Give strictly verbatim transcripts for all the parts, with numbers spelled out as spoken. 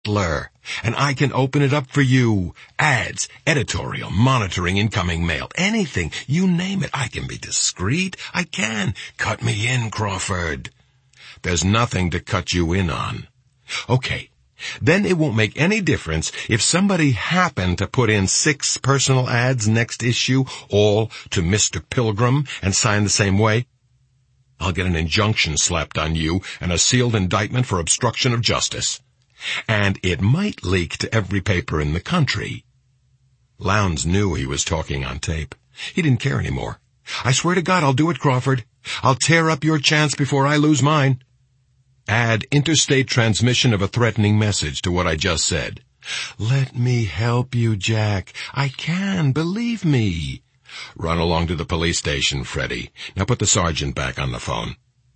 Tatler, and I can open it up for you. Ads, editorial, monitoring incoming mail, anything. You name it. I can be discreet. I can. Cut me in, Crawford. There's nothing to cut you in on. Okay. Then it won't make any difference if somebody happened to put in six personal ads next issue, all to Mister Pilgrim, and sign the same way. I'll get an injunction slapped on you and a sealed indictment for obstruction of justice. And it might leak to every paper in the country. Lowndes knew he was talking on tape. He didn't care anymore. I swear to God, I'll do it, Crawford. I'll tear up your chance before I lose mine. Add interstate transmission of a threatening message to what I just said. Let me help you, Jack. I can, believe me. Run along to the police station, Freddie. Now put the sergeant back on the phone.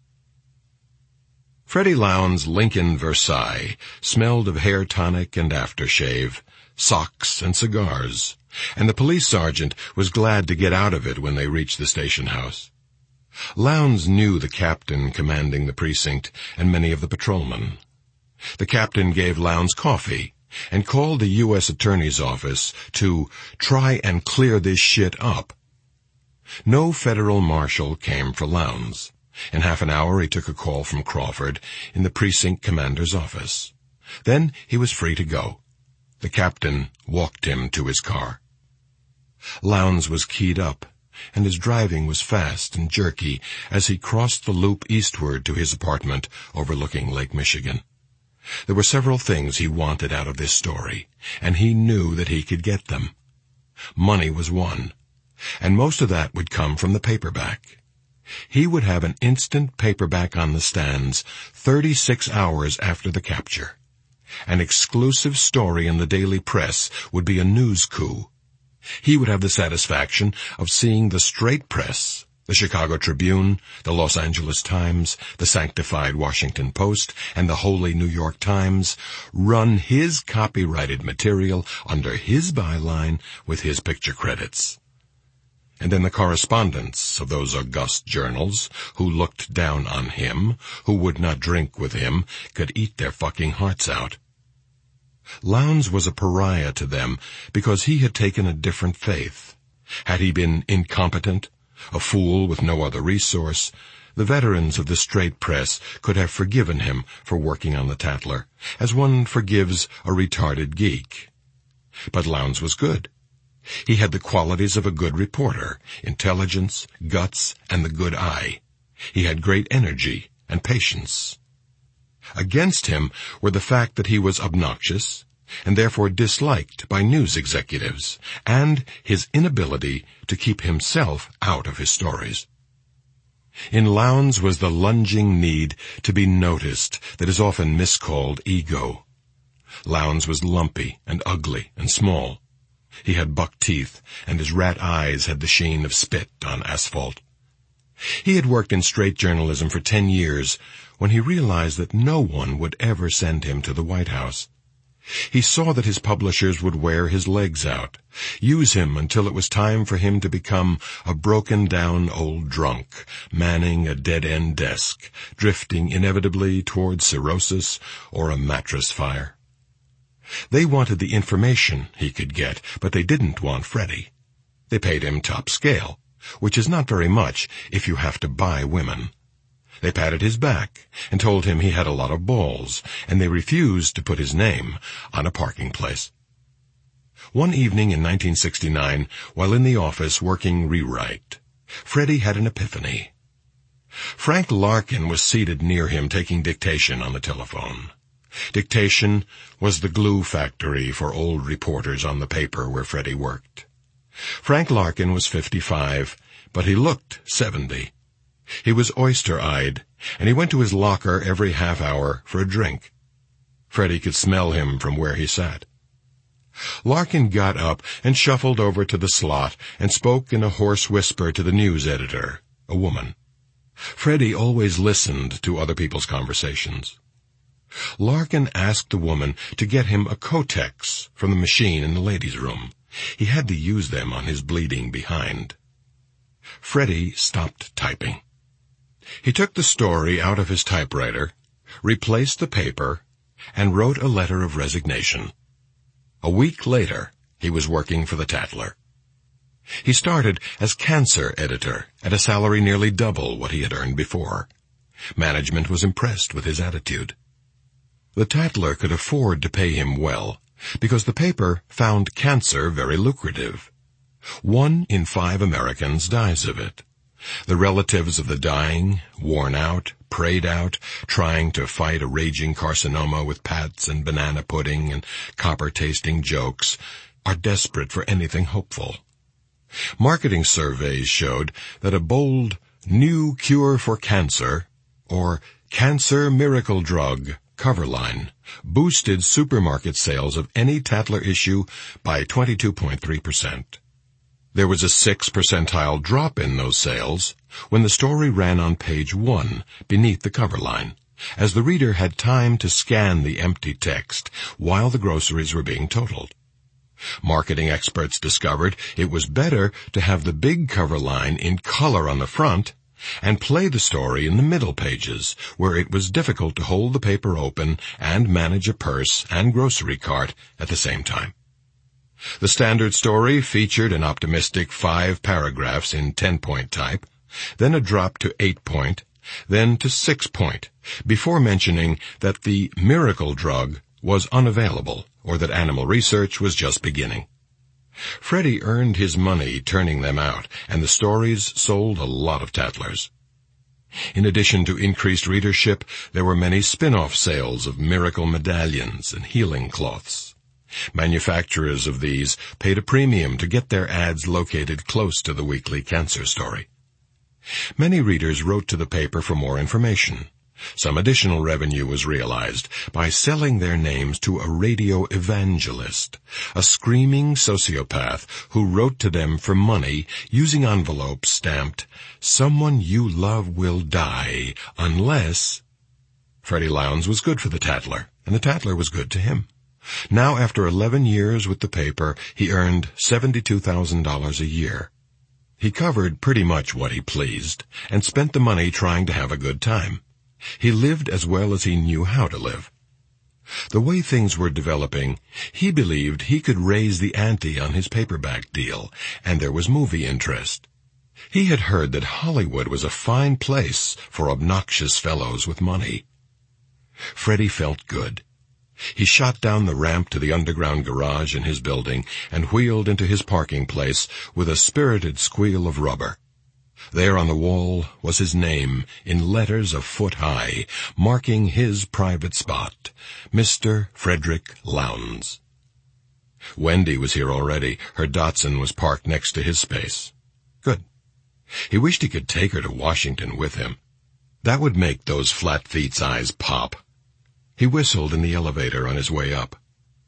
Freddie Lowndes' Lincoln Versailles smelled of hair tonic and aftershave, socks and cigars, and the police sergeant was glad to get out of it when they reached the station house. Lowndes knew the captain commanding the precinct and many of the patrolmen. The captain gave Lowndes coffee and called the U S Attorney's office to try and clear this shit up. No federal marshal came for Lowndes. In half an hour he took a call from Crawford in the precinct commander's office. Then he was free to go. The captain walked him to his car. Lowndes was keyed up, and his driving was fast and jerky as he crossed the loop eastward to his apartment overlooking Lake Michigan. There were several things he wanted out of this story, and he knew that he could get them. Money was one, and most of that would come from the paperback. He would have an instant paperback on the stands thirty-six hours after the capture. An exclusive story in the daily press would be a news coup. He would have the satisfaction of seeing the straight press, the Chicago Tribune, the Los Angeles Times, the sanctified Washington Post, and the holy New York Times, run his copyrighted material under his byline with his picture credits. And then the correspondents of those august journals who looked down on him, who would not drink with him, could eat their fucking hearts out. Lowndes was a pariah to them because he had taken a different faith. Had he been incompetent, a fool with no other resource, the veterans of the straight press could have forgiven him for working on the Tatler, as one forgives a retarded geek. But Lowndes was good. He had the qualities of a good reporter, intelligence, guts, and the good eye. He had great energy and patience. Against him were the fact that he was obnoxious, and therefore disliked by news executives, and his inability to keep himself out of his stories. In Lowndes was the lunging need to be noticed that is often miscalled ego. Lowndes was lumpy and ugly and small. He had buck teeth, and his rat eyes had the sheen of spit on asphalt. He had worked in straight journalism for ten years when he realized that no one would ever send him to the White House. He saw that his publishers would wear his legs out, use him until it was time for him to become a broken-down old drunk, manning a dead-end desk, drifting inevitably toward cirrhosis or a mattress fire. They wanted the information he could get, but they didn't want Freddie. They paid him top scale, which is not very much if you have to buy women. They patted his back and told him he had a lot of balls, and they refused to put his name on a parking place. One evening in nineteen sixty-nine, while in the office working rewrite, Freddie had an epiphany. Frank Larkin was seated near him taking dictation on the telephone. Dictation was the glue factory for old reporters on the paper where Freddie worked. Frank Larkin was fifty-five, but he looked seventy. He was oyster-eyed, and he went to his locker every half hour for a drink. Freddie could smell him from where he sat. Larkin got up and shuffled over to the slot and spoke in a hoarse whisper to the news editor, a woman. Freddie always listened to other people's conversations. Larkin asked the woman to get him a Kotex from the machine in the ladies' room. He had to use them on his bleeding behind. Freddie stopped typing. He took the story out of his typewriter, replaced the paper, and wrote a letter of resignation. A week later, he was working for the Tatler. He started as cancer editor at a salary nearly double what he had earned before. Management was impressed with his attitude. The Tatler could afford to pay him well because the paper found cancer very lucrative. One in five Americans dies of it. The relatives of the dying, worn out, prayed out, trying to fight a raging carcinoma with pats and banana pudding and copper-tasting jokes, are desperate for anything hopeful. Marketing surveys showed that a bold, new cure for cancer, or cancer miracle drug, cover line boosted supermarket sales of any Tatler issue by twenty-two point three percent. There was a six percentile drop in those sales when the story ran on page one beneath the cover line, as the reader had time to scan the empty text while the groceries were being totaled. Marketing experts discovered it was better to have the big cover line in color on the front and play the story in the middle pages, where it was difficult to hold the paper open and manage a purse and grocery cart at the same time. The standard story featured an optimistic five paragraphs in ten-point type, then a drop to eight-point, then to six-point, before mentioning that the miracle drug was unavailable or that animal research was just beginning. Freddie earned his money turning them out, and the stories sold a lot of Tatlers. In addition to increased readership, there were many spin-off sales of miracle medallions and healing cloths. Manufacturers of these paid a premium to get their ads located close to the weekly cancer story. Many readers wrote to the paper for more information. Some additional revenue was realized by selling their names to a radio evangelist, a screaming sociopath who wrote to them for money using envelopes stamped, "Someone you love will die unless—" Freddie Lowndes was good for the Tatler, and the Tatler was good to him. Now, after eleven years with the paper, he earned seventy-two thousand dollars a year. He covered pretty much what he pleased, and spent the money trying to have a good time. He lived as well as he knew how to live. The way things were developing, he believed he could raise the ante on his paperback deal, and there was movie interest. He had heard that Hollywood was a fine place for obnoxious fellows with money. Freddie felt good. He shot down the ramp to the underground garage in his building and wheeled into his parking place with a spirited squeal of rubber. There on the wall was his name in letters a foot high, marking his private spot, Mister Frederick Lowndes. Wendy was here already. Her Datsun was parked next to his space. Good. He wished he could take her to Washington with him. That would make those flat feet's eyes pop. He whistled in the elevator on his way up.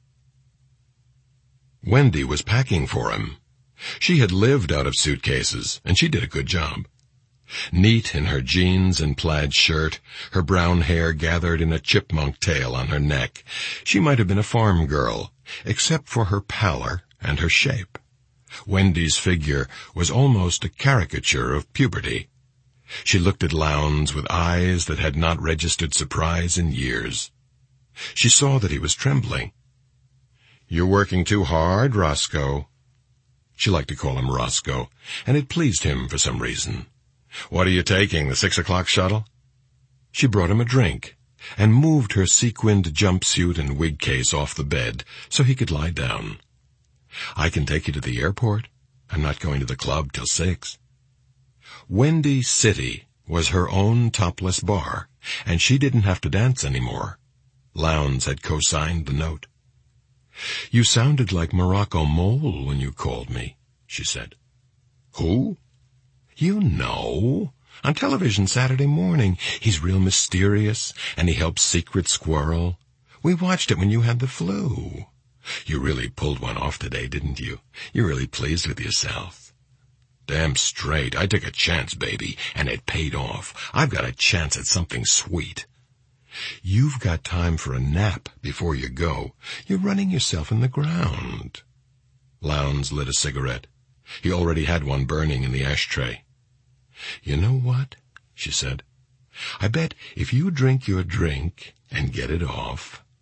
Wendy was packing for him. She had lived out of suitcases, and she did a good job. Neat in her jeans and plaid shirt, her brown hair gathered in a chipmunk tail on her neck, she might have been a farm girl, except for her pallor and her shape. Wendy's figure was almost a caricature of puberty. She looked at Lowndes with eyes that had not registered surprise in years. She saw that he was trembling. "You're working too hard, Roscoe." She liked to call him Roscoe, and it pleased him for some reason. "What are you taking, the six o'clock shuttle?" She brought him a drink, and moved her sequined jumpsuit and wig case off the bed so he could lie down. "I can take you to the airport. I'm not going to the club till six." Wendy City was her own topless bar, and she didn't have to dance anymore. Lowndes had co-signed the note. "You sounded like Morocco Mole when you called me," she said. "Who?" "You know. On television Saturday morning. He's real mysterious, and he helps Secret Squirrel. We watched it when you had the flu. You really pulled one off today, didn't you? You're really pleased with yourself." "Damn straight. I took a chance, baby, and it paid off. I've got a chance at something sweet." "You've got time for a nap before you go. You're running yourself in the ground." Lowndes lit a cigarette. He already had one burning in the ashtray. "You know what?" she said. "I bet if you drink your drink and get it off,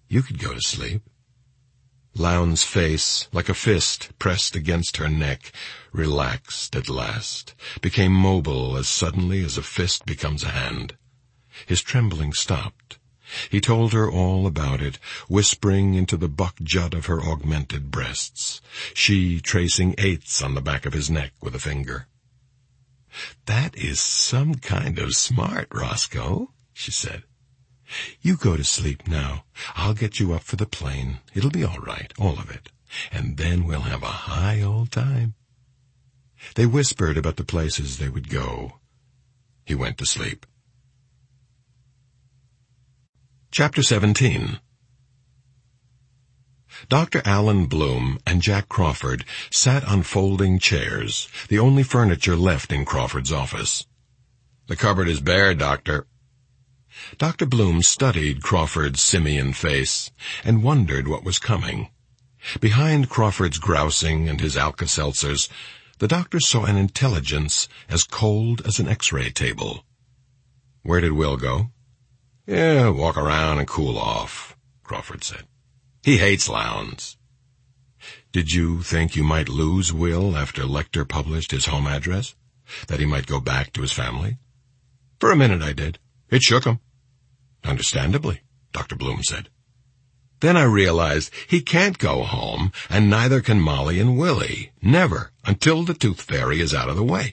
You could go to sleep. Lowndes' face, like a fist pressed against her neck, relaxed at last, became mobile as suddenly as a fist becomes a hand. His trembling stopped. He told her all about it, whispering into the buck jut of her augmented breasts, she tracing eighths on the back of his neck with a finger. "That is some kind of smart, Roscoe," she said. "You go to sleep now. I'll get you up for the plane. It'll be all right, all of it. And then we'll have a high old time." They whispered about the places they would go. He went to sleep. Chapter seventeen. Doctor Allen Bloom and Jack Crawford sat on folding chairs, the only furniture left in Crawford's office. "The cupboard is bare, Doctor." Doctor Bloom studied Crawford's simian face and wondered what was coming. Behind Crawford's grousing and his Alka-Seltzers, the doctor saw an intelligence as cold as an X-ray table. "Where did Will go?" "Yeah, walk around and cool off," Crawford said. "He hates Lowndes." "Did you think you might lose Will after Lecter published his home address? That he might go back to his family?" "For a minute I did. It shook him." "Understandably," Doctor Bloom said. "Then I realized he can't go home, and neither can Molly and Willie. Never, until the Tooth Fairy is out of the way."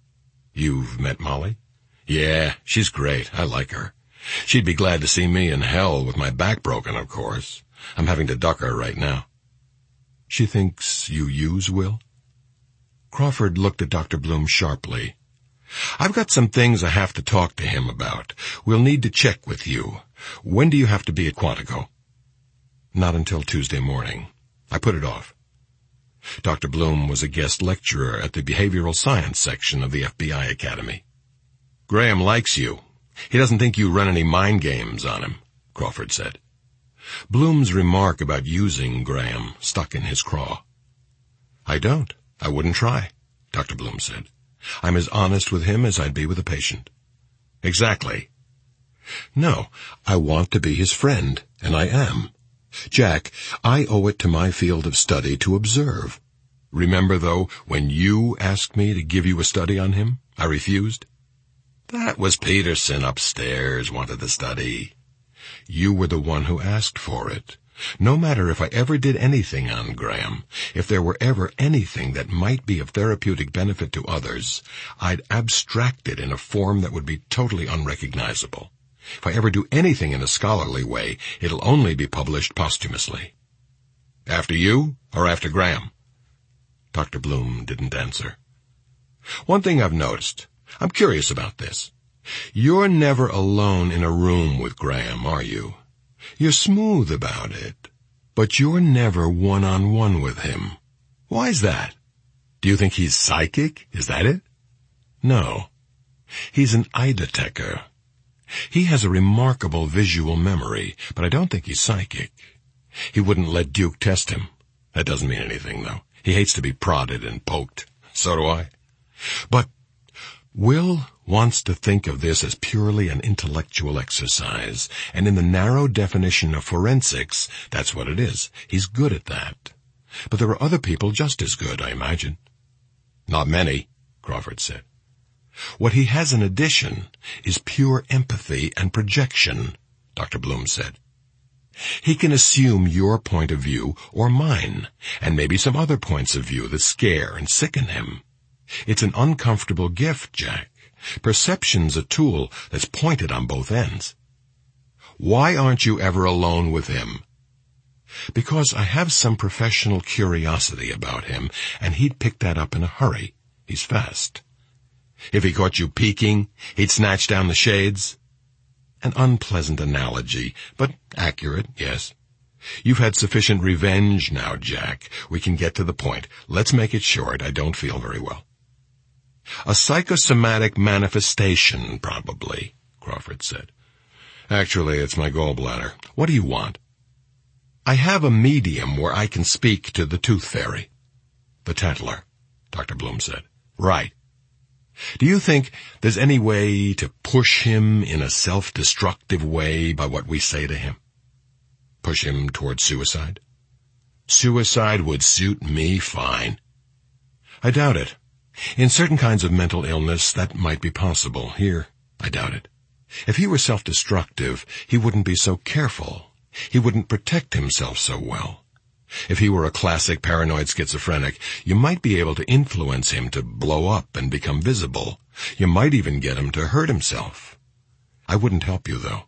"You've met Molly?" "Yeah, she's great. I like her. She'd be glad to see me in hell with my back broken, of course. I'm having to duck her right now." "She thinks you use Will?" Crawford looked at Doctor Bloom sharply. "I've got some things I have to talk to him about. We'll need to check with you. When do you have to be at Quantico?" "Not until Tuesday morning. I put it off." Doctor Bloom was a guest lecturer at the behavioral science section of the F B I Academy. "Graham likes you. He doesn't think you run any mind games on him," Crawford said. Bloom's remark about using Graham stuck in his craw. "I don't. I wouldn't try," Doctor Bloom said. "I'm as honest with him as I'd be with a patient." "Exactly." "No, I want to be his friend, and I am. Jack, I owe it to my field of study to observe. Remember, though, when you asked me to give you a study on him, I refused?" "That was Peterson upstairs wanted the study." "You were the one who asked for it. No matter if I ever did anything on Graham, if there were ever anything that might be of therapeutic benefit to others, I'd abstract it in a form that would be totally unrecognizable. If I ever do anything in a scholarly way, it'll only be published posthumously." "After you, or after Graham?" Doctor Bloom didn't answer. "One thing I've noticed. I'm curious about this. You're never alone in a room with Graham, are you? You're smooth about it, but you're never one-on-one with him. Why's that? Do you think he's psychic? Is that it?" "No. He's an eye-detector. He has a remarkable visual memory, but I don't think he's psychic. He wouldn't let Duke test him. That doesn't mean anything, though. He hates to be prodded and poked. So do I. But Will wants to think of this as purely an intellectual exercise, and in the narrow definition of forensics, that's what it is. He's good at that. But there are other people just as good, I imagine." "Not many," Crawford said. "What he has in addition is pure empathy and projection," Doctor Bloom said. "He can assume your point of view or mine, and maybe some other points of view that scare and sicken him. It's an uncomfortable gift, Jack. Perception's a tool that's pointed on both ends." "Why aren't you ever alone with him?" "Because I have some professional curiosity about him, and he'd pick that up in a hurry. He's fast." "If he caught you peeking, he'd snatch down the shades?" An unpleasant analogy, but accurate, yes. "You've had sufficient revenge now, Jack. We can get to the point. Let's make it short. I don't feel very well." "A psychosomatic manifestation, probably," Crawford said. "Actually, it's my gallbladder. What do you want?" "I have a medium where I can speak to the Tooth Fairy." "The Tattler," Doctor Bloom said. "Right. Do you think there's any way to push him in a self-destructive way by what we say to him?" push him toward suicide? Suicide would suit me fine. I doubt it. In certain kinds of mental illness, that might be possible. Here, I doubt it. If he were self-destructive, he wouldn't be so careful. He wouldn't protect himself so well. If he were a classic paranoid schizophrenic, you might be able to influence him to blow up and become visible. You might even get him to hurt himself. I wouldn't help you, though.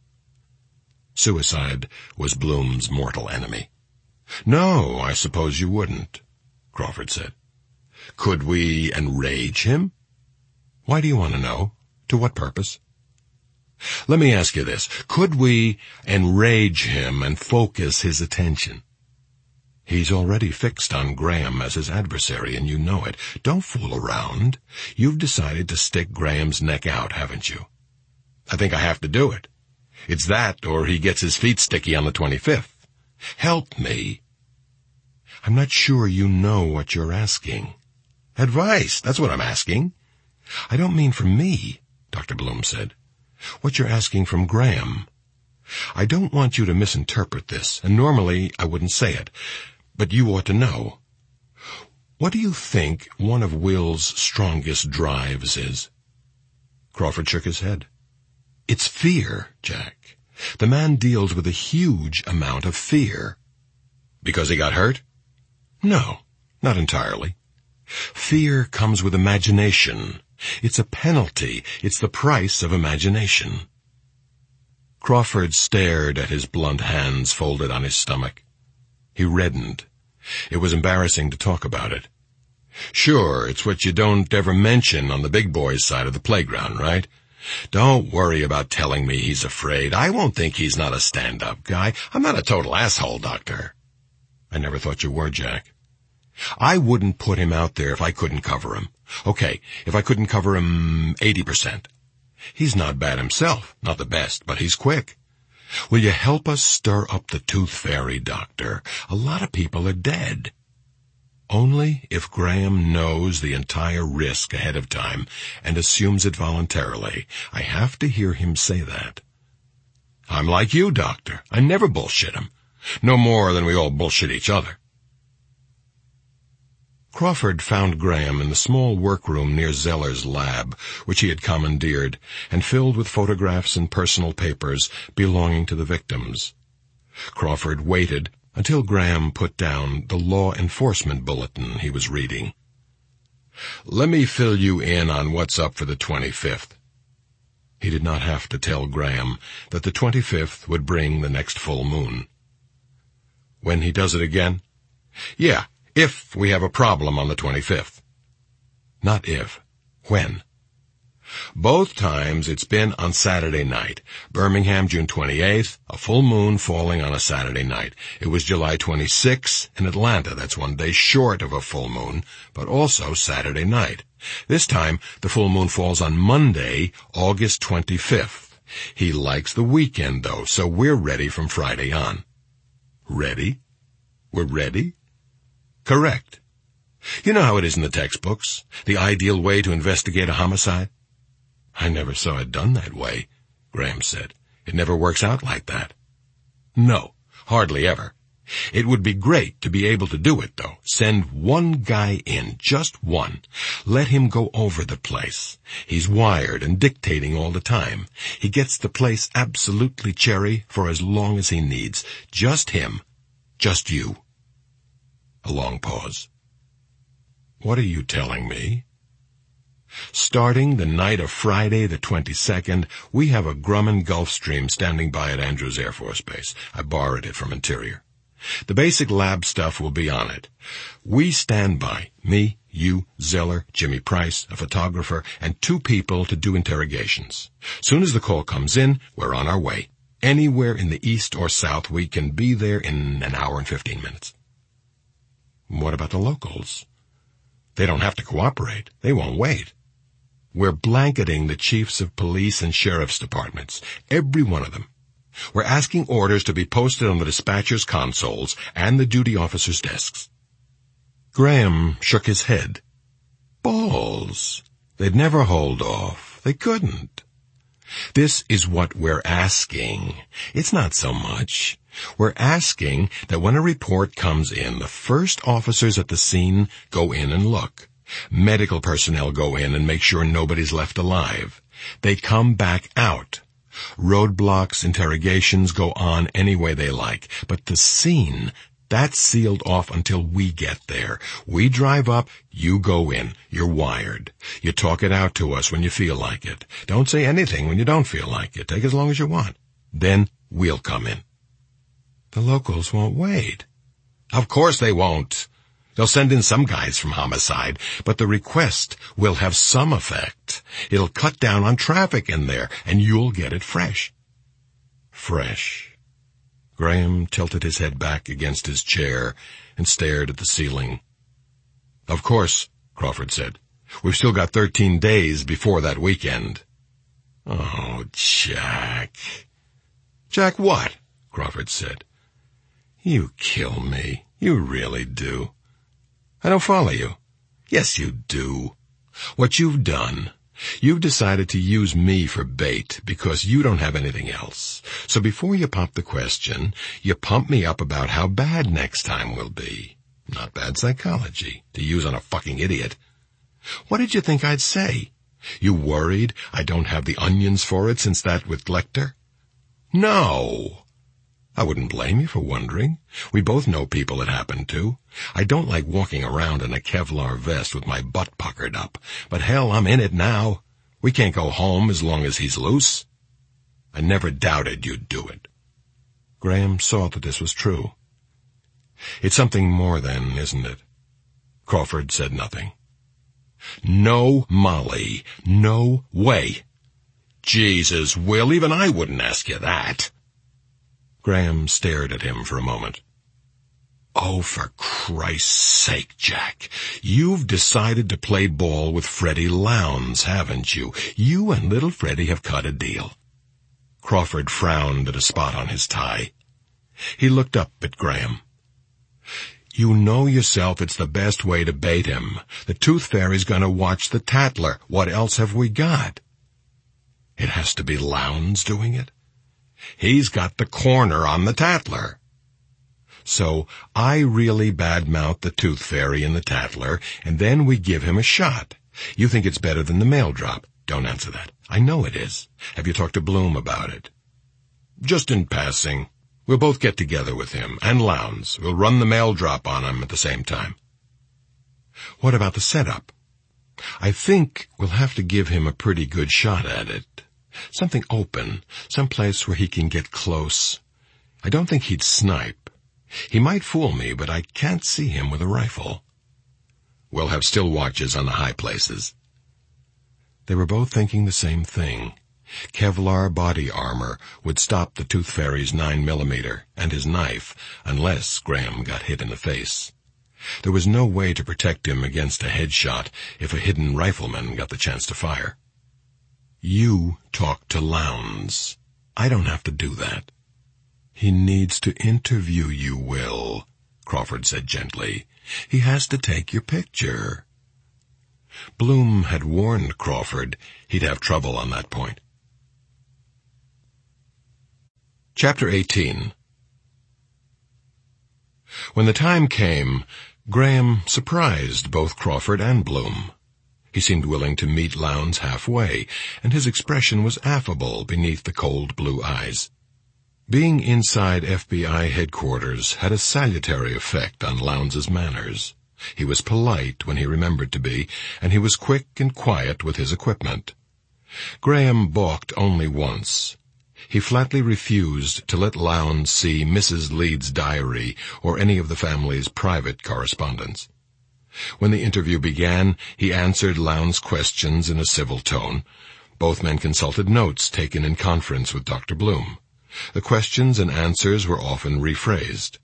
Suicide was Bloom's mortal enemy. No, I suppose you wouldn't, Crawford said. Could we enrage him? Why do you want to know? To what purpose? Let me ask you this. Could we enrage him and focus his attention? He's already fixed on Graham as his adversary, and you know it. Don't fool around. You've decided to stick Graham's neck out, haven't you? I think I have to do it. It's that, or he gets his feet sticky on the twenty-fifth. Help me. I'm not sure you know what you're asking. Advice, that's what I'm asking. I don't mean from me, Doctor Bloom said. What you're asking from Graham. I don't want you to misinterpret this, and normally I wouldn't say it, but you ought to know. What do you think one of Will's strongest drives is? Crawford shook his head. It's fear, Jack. The man deals with a huge amount of fear. Because he got hurt? No, not entirely. Fear comes with imagination. It's a penalty. It's the price of imagination. Crawford stared at his blunt hands folded on his stomach. He reddened. It was embarrassing to talk about it. Sure, it's what you don't ever mention on the big boys' side of the playground, right? Don't worry about telling me he's afraid. I won't think he's not a stand-up guy. I'm not a total asshole, Doctor. I never thought you were, Jack. I wouldn't put him out there if I couldn't cover him. Okay, if I couldn't cover him eighty percent. He's not bad himself, not the best, but he's quick. Will you help us stir up the tooth fairy, Doctor? A lot of people are dead. Only if Graham knows the entire risk ahead of time and assumes it voluntarily. I have to hear him say that. I'm like you, Doctor. I never bullshit him. No more than we all bullshit each other. Crawford found Graham in the small workroom near Zeller's lab, which he had commandeered, and filled with photographs and personal papers belonging to the victims. Crawford waited until Graham put down the law enforcement bulletin he was reading. Let me fill you in on what's up for the twenty-fifth. He did not have to tell Graham that the twenty-fifth would bring the next full moon. When he does it again? Yeah. If we have a problem on the twenty-fifth. Not if. When? Both times it's been on Saturday night. Birmingham, June twenty-eighth, a full moon falling on a Saturday night. It was July twenty-sixth in Atlanta. That's one day short of a full moon, but also Saturday night. This time, the full moon falls on Monday, August twenty-fifth. He likes the weekend, though, so we're ready from Friday on. Ready? We're ready? Correct. You know how it is in the textbooks, the ideal way to investigate a homicide? I never saw it done that way, Graham said. It never works out like that. No, hardly ever. It would be great to be able to do it, though. Send one guy in, just one. Let him go over the place. He's wired and dictating all the time. He gets the place absolutely cherry for as long as he needs. Just him. Just you. A long pause. What are you telling me? Starting the night of Friday the twenty-second, we have a Grumman Gulfstream standing by at Andrews Air Force Base. I borrowed it from Interior. The basic lab stuff will be on it. We stand by, me, you, Zeller, Jimmy Price, a photographer, and two people to do interrogations. Soon as the call comes in, we're on our way. Anywhere in the east or south, we can be there in an hour and fifteen minutes. What about the locals? They don't have to cooperate. They won't wait. We're blanketing the chiefs of police and sheriff's departments, every one of them. We're asking orders to be posted on the dispatcher's consoles and the duty officers' desks. Graham shook his head. Balls. They'd never hold off. They couldn't. This is what we're asking. It's not so much. We're asking that when a report comes in, the first officers at the scene go in and look. Medical personnel go in and make sure nobody's left alive. They come back out. Roadblocks, interrogations go on any way they like. But the scene, that's sealed off until we get there. We drive up, you go in. You're wired. You talk it out to us when you feel like it. Don't say anything when you don't feel like it. Take as long as you want. Then we'll come in. The locals won't wait. Of course they won't. They'll send in some guys from homicide, but the request will have some effect. It'll cut down on traffic in there, and you'll get it fresh. Fresh. Graham tilted his head back against his chair and stared at the ceiling. Of course, Crawford said. We've still got thirteen days before that weekend. Oh, Jack. Jack what? Crawford said. You kill me. You really do. I don't follow you. Yes, you do. What you've done, you've decided to use me for bait because you don't have anything else. So before you pop the question, you pump me up about how bad next time will be. Not bad psychology to use on a fucking idiot. What did you think I'd say? You worried I don't have the onions for it since that with Lecter? No. I wouldn't blame you for wondering. We both know people it happened to. I don't like walking around in a Kevlar vest with my butt puckered up, but hell, I'm in it now. We can't go home as long as he's loose. I never doubted you'd do it. Graham saw that this was true. It's something more then, isn't it? Crawford said nothing. No, Molly. No way. Jesus, Will, even I wouldn't ask you that. Graham stared at him for a moment. Oh, for Christ's sake, Jack. You've decided to play ball with Freddie Lowndes, haven't you? You and little Freddie have cut a deal. Crawford frowned at a spot on his tie. He looked up at Graham. You know yourself it's the best way to bait him. The Tooth Fairy's gonna watch the Tattler. What else have we got? It has to be Lowndes doing it. He's got the corner on the Tattler. So I really badmouth the Tooth Fairy and the Tattler, and then we give him a shot. You think it's better than the mail drop. Don't answer that. I know it is. Have you talked to Bloom about it? Just in passing. We'll both get together with him, and Lowndes. We'll run the mail drop on him at the same time. What about the setup? I think we'll have to give him a pretty good shot at it. Something open, some place where he can get close. I don't think he'd snipe. He might fool me, but I can't see him with a rifle. We'll have still watches on the high places. They were both thinking the same thing. Kevlar body armor would stop the Tooth Fairy's nine millimeter and his knife, unless Graham got hit in the face. There was no way to protect him against a headshot if a hidden rifleman got the chance to fire. You talk to Lowndes. I don't have to do that. He needs to interview you, Will, Crawford said gently. He has to take your picture. Bloom had warned Crawford he'd have trouble on that point. Chapter eighteen. When the time came, Graham surprised both Crawford and Bloom. He seemed willing to meet Lowndes halfway, and his expression was affable beneath the cold blue eyes. Being inside F B I headquarters had a salutary effect on Lowndes' manners. He was polite when he remembered to be, and he was quick and quiet with his equipment. Graham balked only once. He flatly refused to let Lowndes see Missus Leeds' diary or any of the family's private correspondence. When the interview began, he answered Lowndes' questions in a civil tone. Both men consulted notes taken in conference with Doctor Bloom. The questions and answers were often rephrased.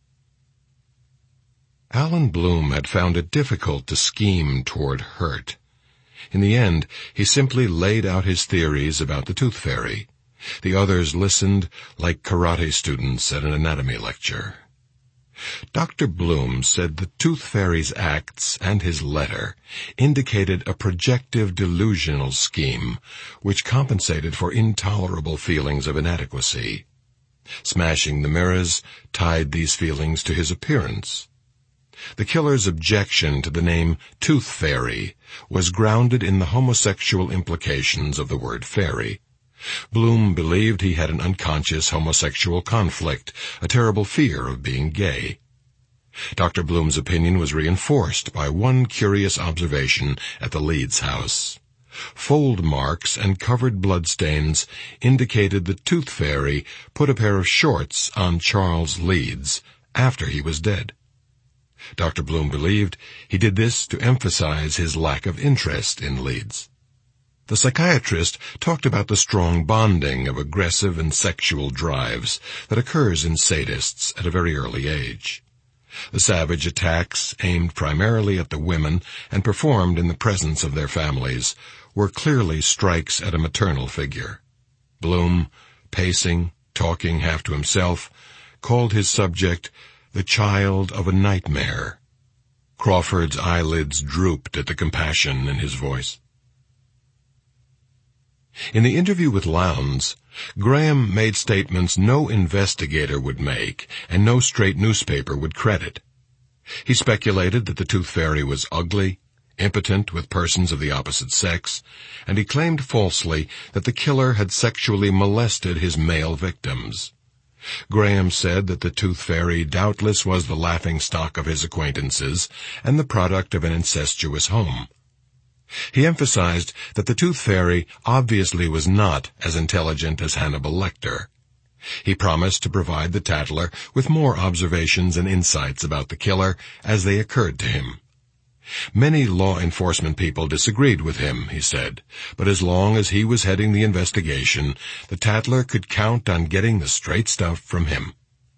Alan Bloom had found it difficult to scheme toward Hurt. In the end, he simply laid out his theories about the Tooth Fairy. The others listened like karate students at an anatomy lecture. Doctor Bloom said the Tooth Fairy's acts and his letter indicated a projective delusional scheme which compensated for intolerable feelings of inadequacy. Smashing the mirrors tied these feelings to his appearance. The killer's objection to the name Tooth Fairy was grounded in the homosexual implications of the word fairy. Bloom believed he had an unconscious homosexual conflict, a terrible fear of being gay. Doctor Bloom's opinion was reinforced by one curious observation at the Leeds house. Fold marks and covered bloodstains indicated the Tooth Fairy put a pair of shorts on Charles Leeds after he was dead. Doctor Bloom believed he did this to emphasize his lack of interest in Leeds. The psychiatrist talked about the strong bonding of aggressive and sexual drives that occurs in sadists at a very early age. The savage attacks, aimed primarily at the women and performed in the presence of their families, were clearly strikes at a maternal figure. Bloom, pacing, talking half to himself, called his subject the child of a nightmare. Crawford's eyelids drooped at the compassion in his voice. In the interview with Lowndes, Graham made statements no investigator would make and no straight newspaper would credit. He speculated that the Tooth Fairy was ugly, impotent with persons of the opposite sex, and he claimed falsely that the killer had sexually molested his male victims. Graham said that the Tooth Fairy doubtless was the laughingstock of his acquaintances and the product of an incestuous home. He emphasized that the Tooth Fairy obviously was not as intelligent as Hannibal Lecter. He promised to provide the Tattler with more observations and insights about the killer as they occurred to him. Many law enforcement people disagreed with him, he said, but as long as he was heading the investigation, the Tattler could count on getting the straight stuff from him.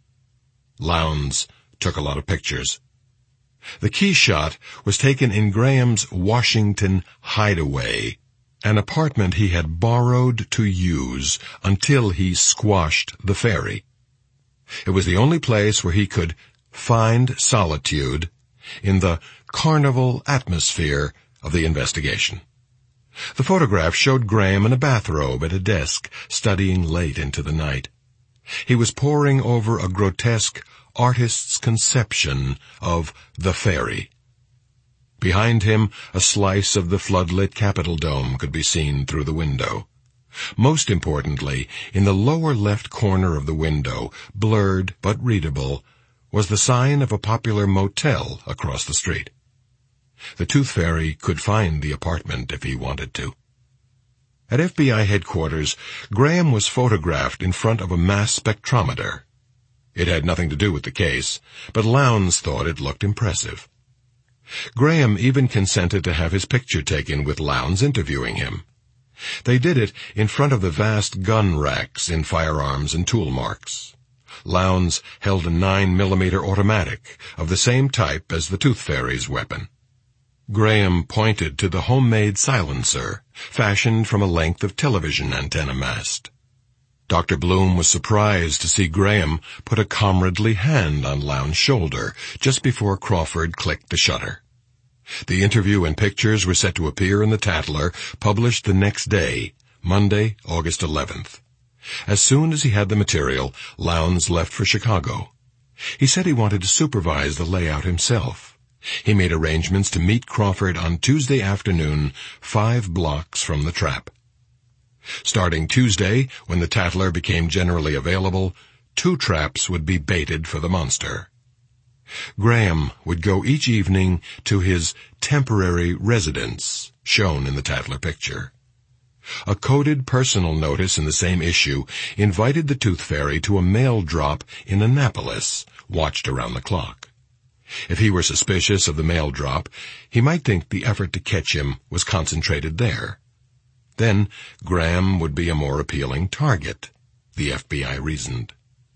Lowndes took a lot of pictures. The key shot was taken in Graham's Washington hideaway, an apartment he had borrowed to use until he squashed the fairy. It was the only place where he could find solitude in the carnival atmosphere of the investigation. The photograph showed Graham in a bathrobe at a desk, studying late into the night. He was poring over a grotesque artist's conception of the fairy. Behind him, a slice of the floodlit Capitol dome could be seen through the window. Most importantly, in the lower left corner of the window, blurred but readable, was the sign of a popular motel across the street. The Tooth Fairy could find the apartment if he wanted to. At F B I headquarters, Graham was photographed in front of a mass spectrometer. It had nothing to do with the case, but Lowndes thought it looked impressive. Graham even consented to have his picture taken with Lowndes interviewing him. They did it in front of the vast gun racks in Firearms and Tool Marks. Lowndes held a nine millimeter automatic of the same type as the Tooth Fairy's weapon. Graham pointed to the homemade silencer, fashioned from a length of television antenna mast. Doctor Bloom was surprised to see Graham put a comradely hand on Lowndes' shoulder just before Crawford clicked the shutter. The interview and pictures were set to appear in the Tattler, published the next day, Monday, August eleventh. As soon as he had the material, Lowndes left for Chicago. He said he wanted to supervise the layout himself. He made arrangements to meet Crawford on Tuesday afternoon, five blocks from the trap. Starting Tuesday, when the Tattler became generally available, two traps would be baited for the monster. Graham would go each evening to his temporary residence, shown in the Tattler picture. A coded personal notice in the same issue invited the Tooth Fairy to a mail drop in Annapolis, watched around the clock. If he were suspicious of the mail drop, he might think the effort to catch him was concentrated there. Then Graham would be a more appealing target, the F B I reasoned.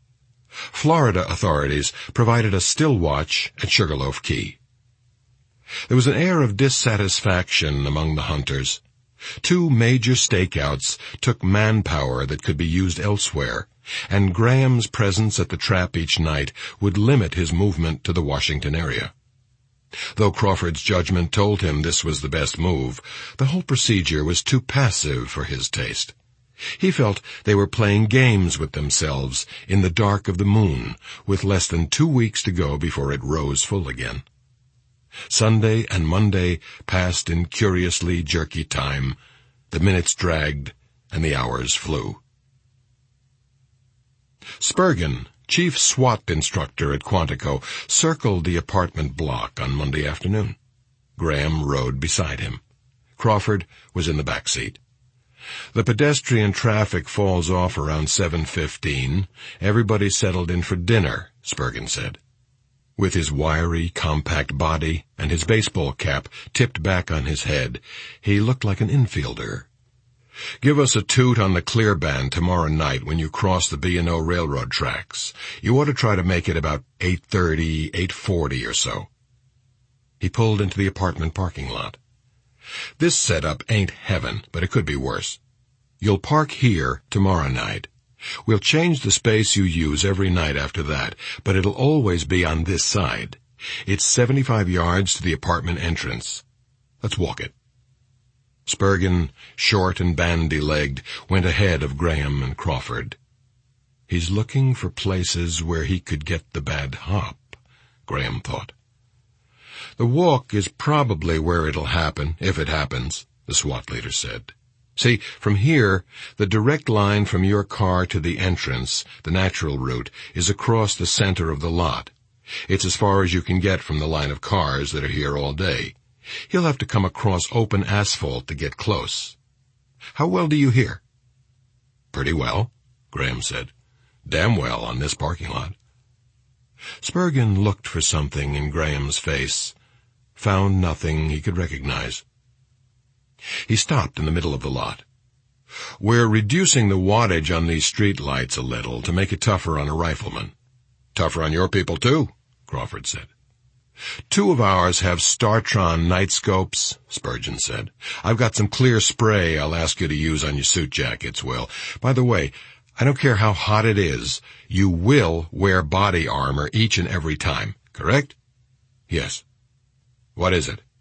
Florida authorities provided a still watch at Sugarloaf Key. There was an air of dissatisfaction among the hunters. Two major stakeouts took manpower that could be used elsewhere, and Graham's presence at the trap each night would limit his movement to the Washington area. Though Crawford's judgment told him this was the best move, the whole procedure was too passive for his taste. He felt they were playing games with themselves in the dark of the moon, with less than two weeks to go before it rose full again. Sunday and Monday passed in curiously jerky time. The minutes dragged, and the hours flew. Spurgeon, chief SWAT instructor at Quantico, circled the apartment block on Monday afternoon. Graham rode beside him. Crawford was in the back seat. The pedestrian traffic falls off around seven fifteen. Everybody settled in for dinner, Spurgeon said. With his wiry, compact body and his baseball cap tipped back on his head, he looked like an infielder. Give us a toot on the clear band tomorrow night when you cross the B and O railroad tracks. You ought to try to make it about eight thirty, eight forty or so. He pulled into the apartment parking lot. This setup ain't heaven, but it could be worse. You'll park here tomorrow night. We'll change the space you use every night after that, but it'll always be on this side. It's seventy-five yards to the apartment entrance. Let's walk it. Spurgeon, short and bandy-legged, went ahead of Graham and Crawford. He's looking for places where he could get the bad hop, Graham thought. The walk is probably where it'll happen, if it happens, the SWAT leader said. See, from here, the direct line from your car to the entrance, the natural route, is across the center of the lot. It's as far as you can get from the line of cars that are here all day. He'll have to come across open asphalt to get close. How well do you hear? Pretty well, Graham said. Damn well on this parking lot. Spurgeon looked for something in Graham's face, found nothing he could recognize. He stopped in the middle of the lot. We're reducing the wattage on these street lights a little to make it tougher on a rifleman. Tougher on your people, too, Crawford said. Two of ours have Startron night scopes, Spurgeon said. I've got some clear spray I'll ask you to use on your suit jackets, Will. By the way, I don't care how hot it is, you will wear body armor each and every time, correct? Yes. What is it?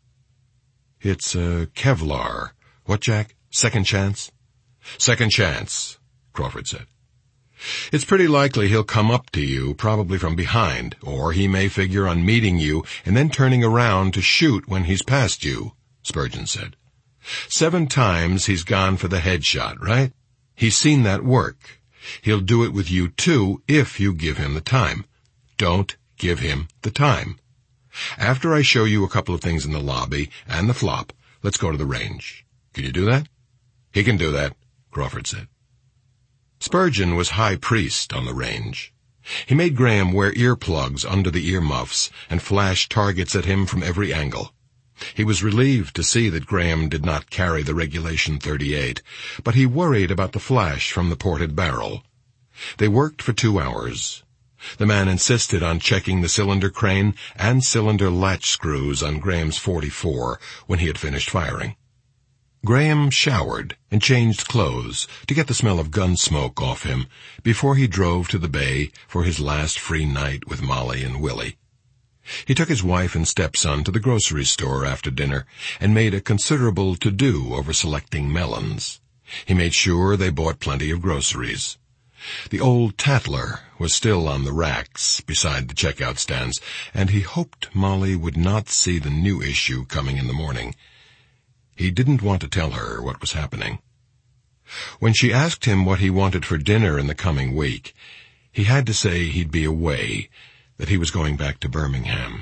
It's, uh, Kevlar. What, Jack? Second chance? Second chance, Crawford said. It's pretty likely he'll come up to you, probably from behind, or he may figure on meeting you and then turning around to shoot when he's past you, Spurgeon said. Seven times he's gone for the headshot, right? He's seen that work. He'll do it with you, too, if you give him the time. Don't give him the time. After I show you a couple of things in the lobby and the flop, let's go to the range. Can you do that? He can do that, Crawford said. Spurgeon was high priest on the range. He made Graham wear earplugs under the earmuffs and flash targets at him from every angle. He was relieved to see that Graham did not carry the regulation thirty-eight, but he worried about the flash from the ported barrel. They worked for two hours. The man insisted on checking the cylinder crane and cylinder latch screws on Graham's forty-four when he had finished firing. Graham showered and changed clothes to get the smell of gun smoke off him before he drove to the bay for his last free night with Molly and Willie. He took his wife and stepson to the grocery store after dinner and made a considerable to-do over selecting melons. He made sure they bought plenty of groceries. The old Tatler was still on the racks beside the checkout stands, and he hoped Molly would not see the new issue coming in the morning. He didn't want to tell her what was happening. When she asked him what he wanted for dinner in the coming week, he had to say he'd be away, that he was going back to Birmingham.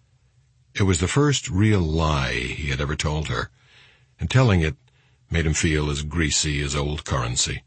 It was the first real lie he had ever told her, and telling it made him feel as greasy as old currency.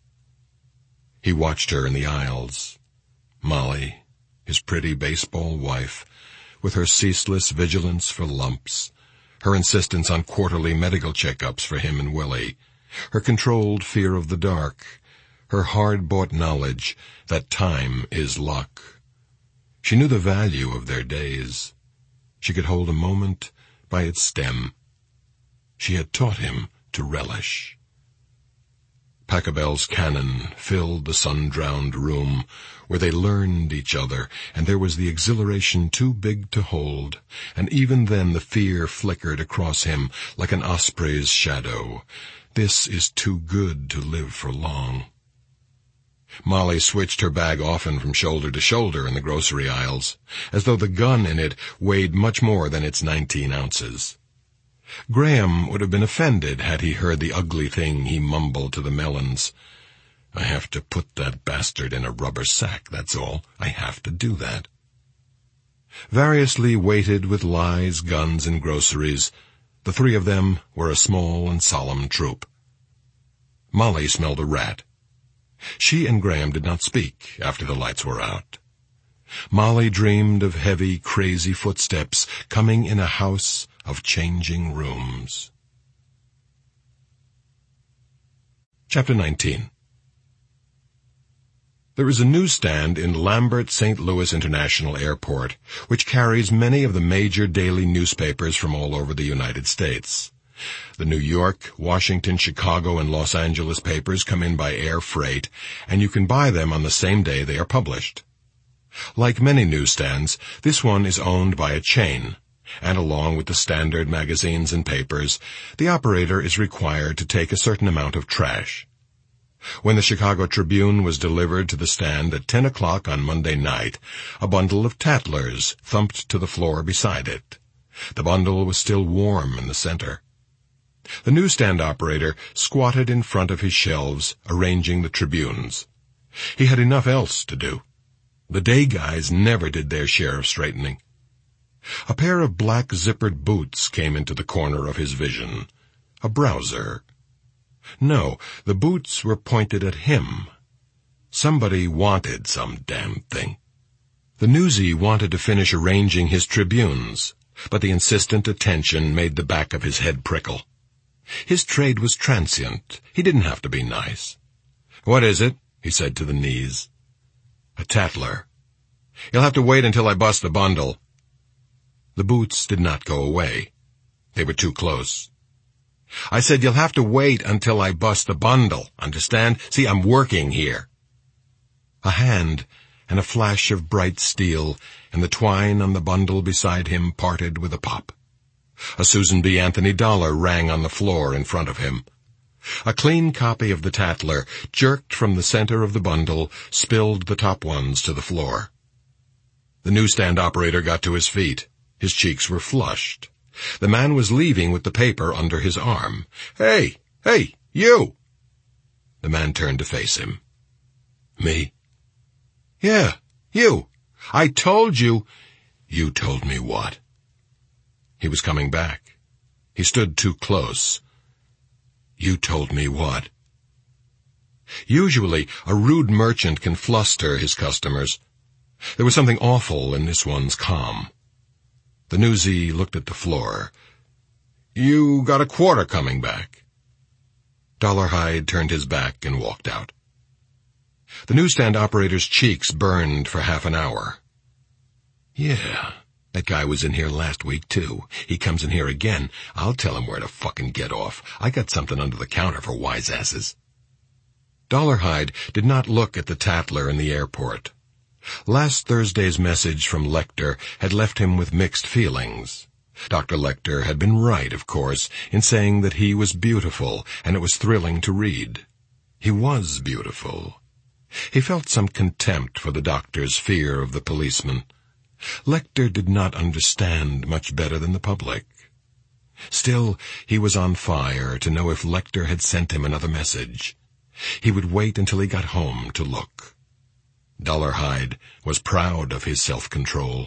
He watched her in the aisles. Molly, his pretty baseball wife, with her ceaseless vigilance for lumps, her insistence on quarterly medical checkups for him and Willie, her controlled fear of the dark, her hard-bought knowledge that time is luck. She knew the value of their days. She could hold a moment by its stem. She had taught him to relish. Pachelbel's cannon filled the sun-drowned room where they learned each other, and there was the exhilaration too big to hold, and even then the fear flickered across him like an osprey's shadow. This is too good to live for long. Molly switched her bag often from shoulder to shoulder in the grocery aisles, as though the gun in it weighed much more than its nineteen ounces. Graham would have been offended had he heard the ugly thing he mumbled to the melons. I have to put that bastard in a rubber sack, that's all. I have to do that. Variously weighted with lies, guns, and groceries, the three of them were a small and solemn troop. Molly smelled a rat. She and Graham did not speak after the lights were out. Molly dreamed of heavy, crazy footsteps coming in a house of changing rooms. Chapter nineteen. There is a newsstand in Lambert Saint Louis International Airport which carries many of the major daily newspapers from all over the United States. The New York, Washington, Chicago, and Los Angeles papers come in by air freight, and you can buy them on the same day they are published. Like many newsstands, this one is owned by a chain, and along with the standard magazines and papers, the operator is required to take a certain amount of trash. When the Chicago Tribune was delivered to the stand at ten o'clock on Monday night, a bundle of Tattlers thumped to the floor beside it. The bundle was still warm in the center. The newsstand operator squatted in front of his shelves, arranging the Tribunes. He had enough else to do. The day guys never did their share of straightening. A pair of black zippered boots came into the corner of his vision. A browser. No, the boots were pointed at him. Somebody wanted some damn thing. The newsie wanted to finish arranging his Tribunes, but the insistent attention made the back of his head prickle. His trade was transient. He didn't have to be nice. "What is it?" he said to the knees. "A Tattler. You'll have to wait until I bust the bundle." The boots did not go away. They were too close. "I said you'll have to wait until I bust the bundle, understand? See, I'm working here." A hand and a flash of bright steel, and the twine on the bundle beside him parted with a pop. A Susan B. Anthony dollar rang on the floor in front of him. A clean copy of the Tattler, jerked from the center of the bundle, spilled the top ones to the floor. The newsstand operator got to his feet. His cheeks were flushed. The man was leaving with the paper under his arm. "Hey, hey, you!" The man turned to face him. "Me?" "Yeah, you. I told you—" "You told me what?" He was coming back. He stood too close. "You told me what?" Usually, a rude merchant can fluster his customers. There was something awful in this one's calm. The newsie looked at the floor. "You got a quarter coming back." Dollarhide turned his back and walked out. The newsstand operator's cheeks burned for half an hour. "Yeah, that guy was in here last week, too. He comes in here again. I'll tell him where to fucking get off. I got something under the counter for wise asses." Dollarhide did not look at the Tattler in the airport. Last Thursday's message from Lecter had left him with mixed feelings. Doctor Lecter had been right, of course, in saying that he was beautiful, and it was thrilling to read. He was beautiful. He felt some contempt for the doctor's fear of the policeman. Lecter did not understand much better than the public. Still, he was on fire to know if Lecter had sent him another message. He would wait until he got home to look. Dollarhide was proud of his self-control.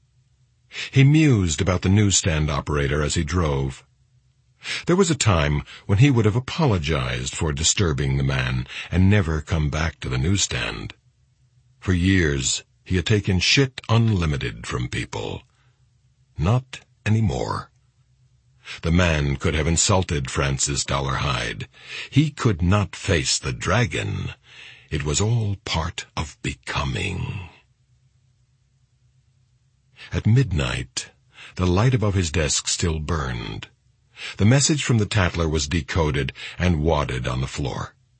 He mused about the newsstand operator as he drove. There was a time when he would have apologized for disturbing the man and never come back to the newsstand. For years, he had taken shit unlimited from people. Not anymore. The man could have insulted Francis Dollarhide. He could not face the dragon. It was all part of becoming. At midnight, the light above his desk still burned. The message from the Tattler was decoded and wadded on the floor.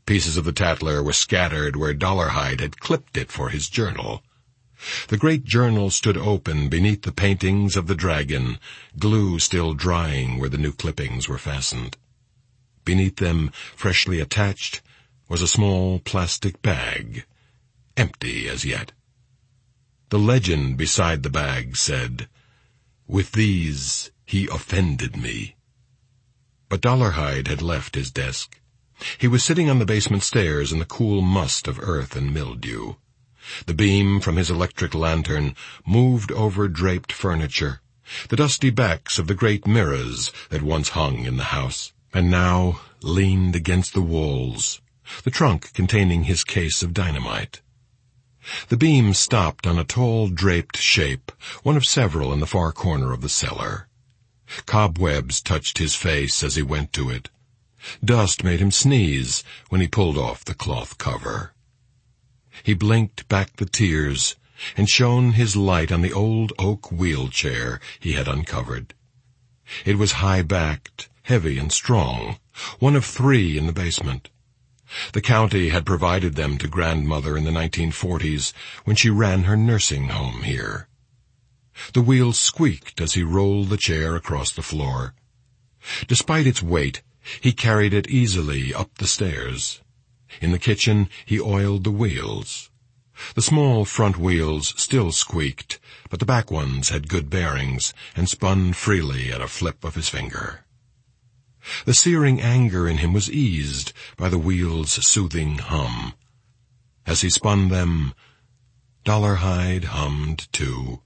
Pieces of the Tatler were scattered where Dollarhide had clipped it for his journal. The great journal stood open beneath the paintings of the dragon, glue still drying where the new clippings were fastened. Beneath them, freshly attached, was a small plastic bag, empty as yet. The legend beside the bag said, "With these he offended me." But Dollarhide had left his desk. He was sitting on the basement stairs in the cool must of earth and mildew. The beam from his electric lantern moved over draped furniture, the dusty backs of the great mirrors that once hung in the house, and now leaned against the walls, the trunk containing his case of dynamite. The beam stopped on a tall draped shape, one of several in the far corner of the cellar. Cobwebs touched his face as he went to it. Dust made him sneeze when he pulled off the cloth cover. He blinked back the tears and shone his light on the old oak wheelchair he had uncovered. It was high-backed, heavy and strong, one of three in the basement. The county had provided them to Grandmother in the nineteen forties when she ran her nursing home here. The wheels squeaked as he rolled the chair across the floor. Despite its weight, he carried it easily up the stairs. In the kitchen, he oiled the wheels. The small front wheels still squeaked, but the back ones had good bearings and spun freely at a flip of his finger. The searing anger in him was eased by the wheel's soothing hum. As he spun them, Dollarhide hummed too.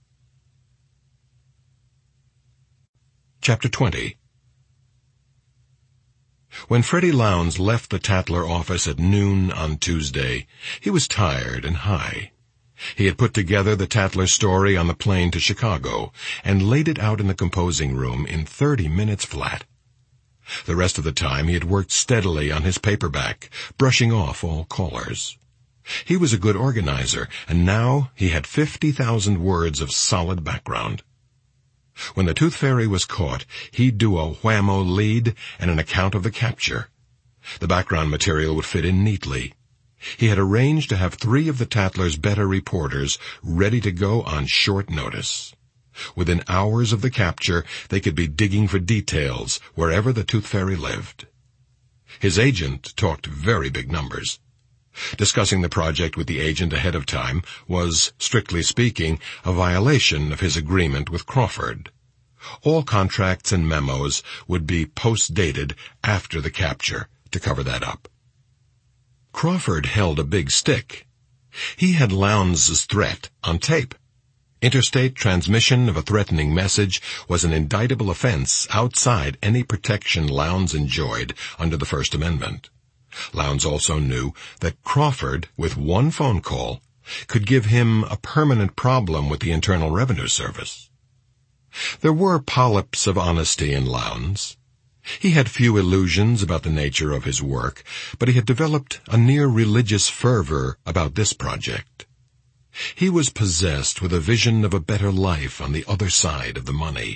Chapter twenty. When Freddie Lowndes left the Tatler office at noon on Tuesday, he was tired and high. He had put together the Tatler story on the plane to Chicago and laid it out in the composing room in thirty minutes flat. The rest of the time he had worked steadily on his paperback, brushing off all callers. He was a good organizer, and now he had fifty thousand words of solid background. When the Tooth Fairy was caught, he'd do a whammo lead and an account of the capture. The background material would fit in neatly. He had arranged to have three of the Tatler's better reporters ready to go on short notice. Within hours of the capture, they could be digging for details wherever the Tooth Fairy lived. His agent talked very big numbers. Discussing the project with the agent ahead of time was, strictly speaking, a violation of his agreement with Crawford. All contracts and memos would be post-dated after the capture to cover that up. Crawford held a big stick. He had Lowndes' threat on tape. Interstate transmission of a threatening message was an indictable offense outside any protection Lowndes enjoyed under the First Amendment. Lowndes also knew that Crawford, with one phone call, could give him a permanent problem with the Internal Revenue Service. There were polyps of honesty in Lowndes. He had few illusions about the nature of his work, but he had developed a near-religious fervor about this project. He was possessed with a vision of a better life on the other side of the money.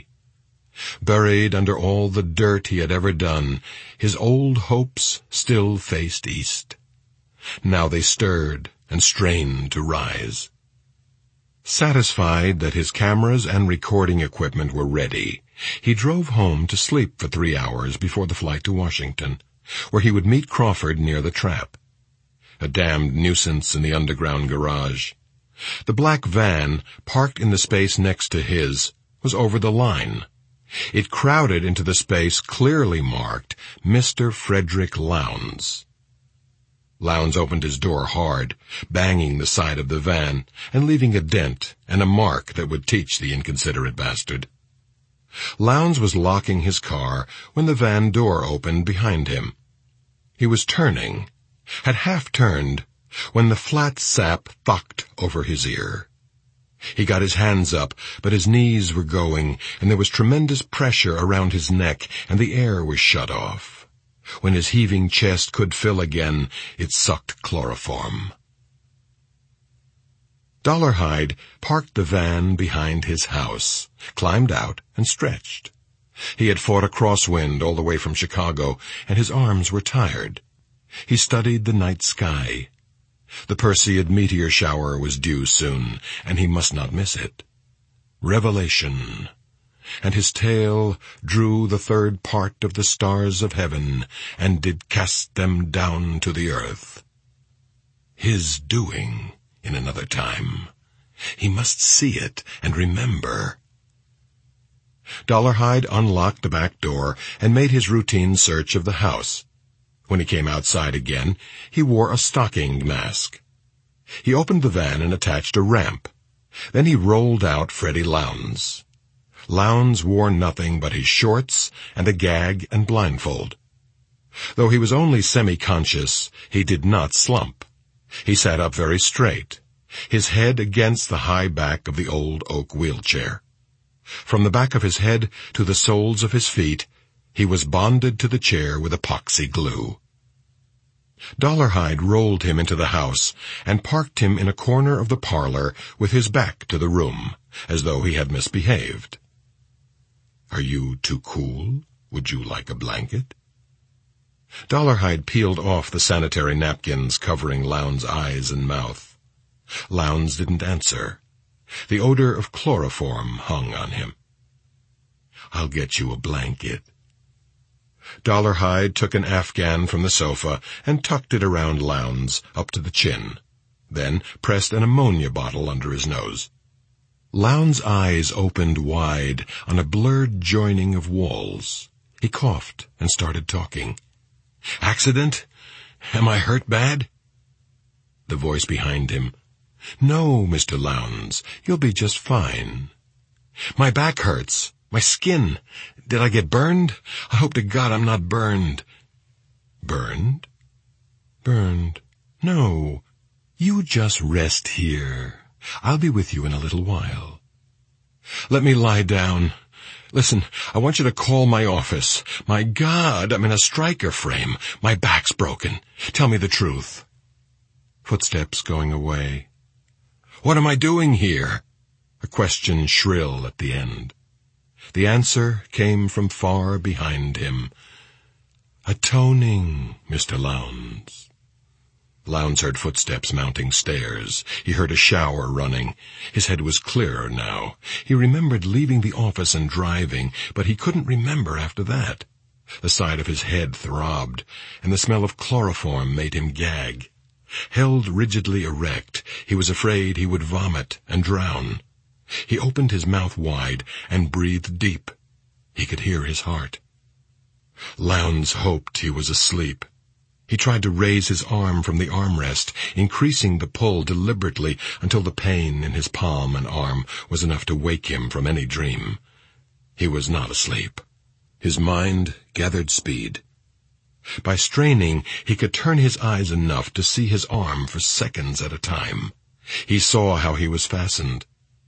Buried under all the dirt he had ever done, his old hopes still faced east. Now they stirred and strained to rise. Satisfied that his cameras and recording equipment were ready, he drove home to sleep for three hours before the flight to Washington, where he would meet Crawford near the trap. A damned nuisance in the underground garage. The black van, parked in the space next to his, was over the line. It crowded into the space clearly marked Mister Frederick Lowndes. Lowndes opened his door hard, banging the side of the van and leaving a dent and a mark that would teach the inconsiderate bastard. Lowndes was locking his car when the van door opened behind him. He was turning, had half turned, when the flat sap thucked over his ear. He got his hands up, but his knees were going, and there was tremendous pressure around his neck, and the air was shut off. When his heaving chest could fill again, it sucked chloroform. Dollarhide parked the van behind his house, climbed out, and stretched. He had fought a crosswind all the way from Chicago, and his arms were tired. He studied the night sky. The Perseid meteor shower was due soon, and he must not miss it. Revelation. And his tail drew the third part of the stars of heaven, and did cast them down to the earth. His doing in another time. He must see it and remember. Dollarhide unlocked the back door and made his routine search of the house. When he came outside again, he wore a stocking mask. He opened the van and attached a ramp. Then he rolled out Freddie Lowndes. Lowndes wore nothing but his shorts and a gag and blindfold. Though he was only semi-conscious, he did not slump. He sat up very straight, his head against the high back of the old oak wheelchair. From the back of his head to the soles of his feet, he was bonded to the chair with epoxy glue. Dollarhide rolled him into the house and parked him in a corner of the parlor with his back to the room, as though he had misbehaved. "Are you too cool? Would you like a blanket?" Dollarhide peeled off the sanitary napkins covering Lowndes' eyes and mouth. Lowndes didn't answer. The odor of chloroform hung on him. "I'll get you a blanket." Dollarhide took an Afghan from the sofa and tucked it around Lowndes up to the chin, then pressed an ammonia bottle under his nose. Lowndes' eyes opened wide on a blurred joining of walls. He coughed and started talking. "Accident? Am I hurt bad?" The voice behind him. "No, Mister Lowndes, you'll be just fine." "My back hurts. My skin. Did I get burned? I hope to God I'm not burned." "Burned? Burned? No. You just rest here. I'll be with you in a little while." "Let me lie down. Listen, I want you to call my office. My God, I'm in a striker frame. My back's broken. Tell me the truth." Footsteps going away. "What am I doing here?" A question shrill at the end. The answer came from far behind him. "Atoning, Mister Lowndes." Lowndes heard footsteps mounting stairs. He heard a shower running. His head was clearer now. He remembered leaving the office and driving, but he couldn't remember after that. The side of his head throbbed, and the smell of chloroform made him gag. Held rigidly erect, he was afraid he would vomit and drown. He opened his mouth wide and breathed deep. He could hear his heart. Lowndes hoped he was asleep. He tried to raise his arm from the armrest, increasing the pull deliberately until the pain in his palm and arm was enough to wake him from any dream. He was not asleep. His mind gathered speed. By straining, he could turn his eyes enough to see his arm for seconds at a time. He saw how he was fastened.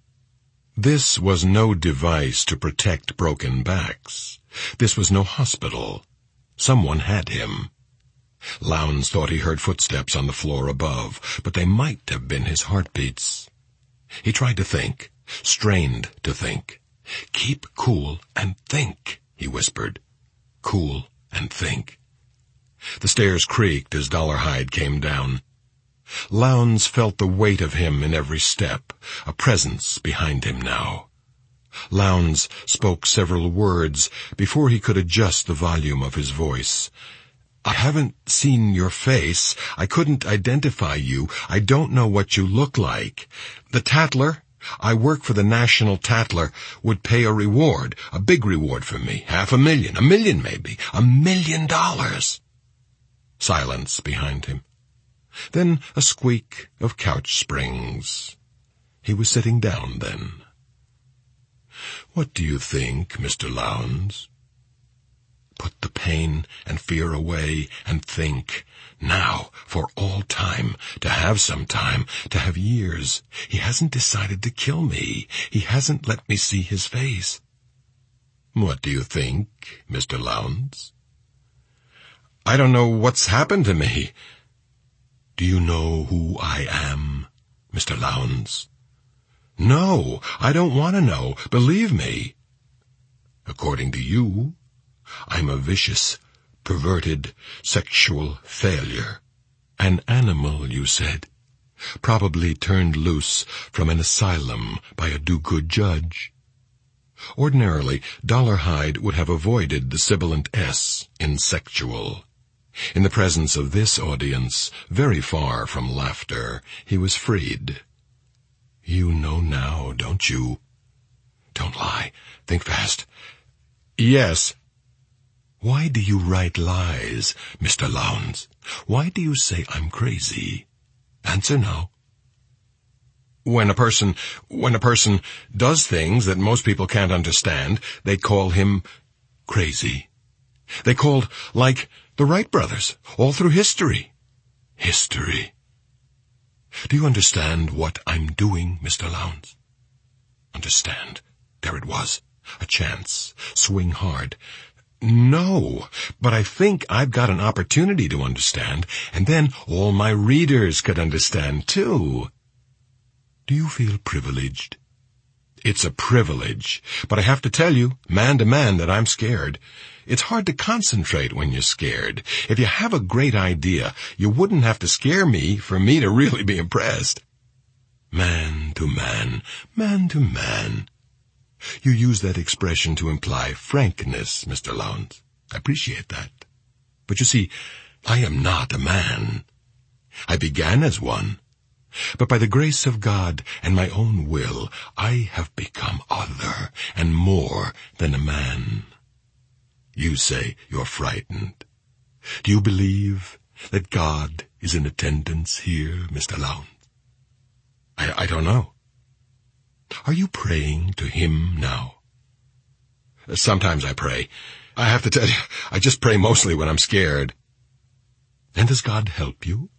This was no device to protect broken backs. This was no hospital. Someone had him. Lowndes thought he heard footsteps on the floor above, but they might have been his heartbeats. He tried to think, strained to think. "Keep cool and think," he whispered. "Cool and think." The stairs creaked as Dollarhide came down. Lowndes felt the weight of him in every step, a presence behind him now. Lowndes spoke several words before he could adjust the volume of his voice. "I haven't seen your face. I couldn't identify you. I don't know what you look like. The Tatler, I work for the National Tatler, would pay a reward, a big reward for me, half a million, a million maybe, a million dollars." Silence behind him. Then a squeak of couch springs. He was sitting down then. "What do you think, Mister Lowndes?" "Put the pain and fear away and think. Now, for all time, to have some time, to have years. He hasn't decided to kill me. He hasn't let me see his face." "What do you think, Mister Lowndes?" "I don't know what's happened to me." "Do you know who I am, Mister Lowndes?" "No, I don't want to know. Believe me." "According to you, I'm a vicious, perverted sexual failure. An animal, you said, probably turned loose from an asylum by a do-good judge. Ordinarily, Dollarhide would have avoided the sibilant S in sexual. In the presence of this audience, very far from laughter, he was freed. You know now, don't you? Don't lie. Think fast. Yes. Why do you write lies, Mister Lowndes? Why do you say I'm crazy? Answer now. When a person, when a person does things that most people can't understand, they call him crazy. They called, like the Wright brothers, all through history. History. Do you understand what I'm doing, Mister Lowndes? Understand. There it was. A chance. Swing hard. No, but I think I've got an opportunity to understand, and then all my readers could understand, too. Do you feel privileged? It's a privilege, but I have to tell you, man to man, that I'm scared. It's hard to concentrate when you're scared. If you have a great idea, you wouldn't have to scare me for me to really be impressed. Man to man, man to man. You use that expression to imply frankness, Mister Lowndes. I appreciate that. But you see, I am not a man. I began as one. But by the grace of God and my own will, I have become other and more than a man. You say you're frightened. Do you believe that God is in attendance here, Mister Lowndes? I, I don't know. Are you praying to him now? Sometimes I pray. I have to tell you, I just pray mostly when I'm scared. And does God help you?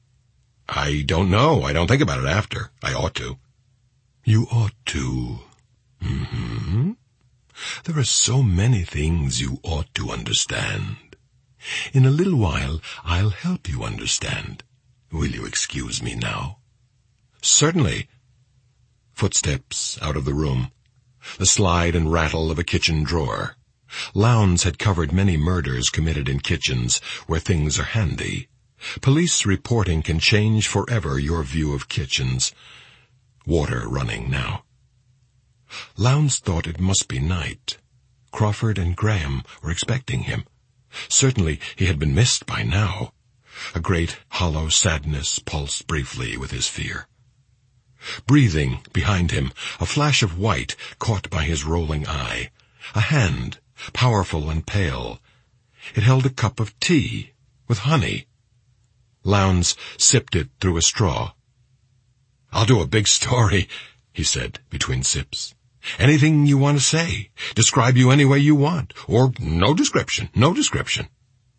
I don't know. I don't think about it after. I ought to. You ought to. Mm-hmm. There are so many things you ought to understand. In a little while, I'll help you understand. Will you excuse me now? Certainly. Footsteps out of the room. The slide and rattle of a kitchen drawer. Lowndes had covered many murders committed in kitchens where things are handy. Police reporting can change forever your view of kitchens. Water running now. Lowndes thought it must be night. Crawford and Graham were expecting him. Certainly he had been missed by now. A great hollow sadness pulsed briefly with his fear. Breathing behind him, a flash of white caught by his rolling eye. A hand, powerful and pale. It held a cup of tea with honey. Lowndes sipped it through a straw. I'll do a big story, he said between sips. Anything you want to say. Describe you any way you want. Or no description, no description.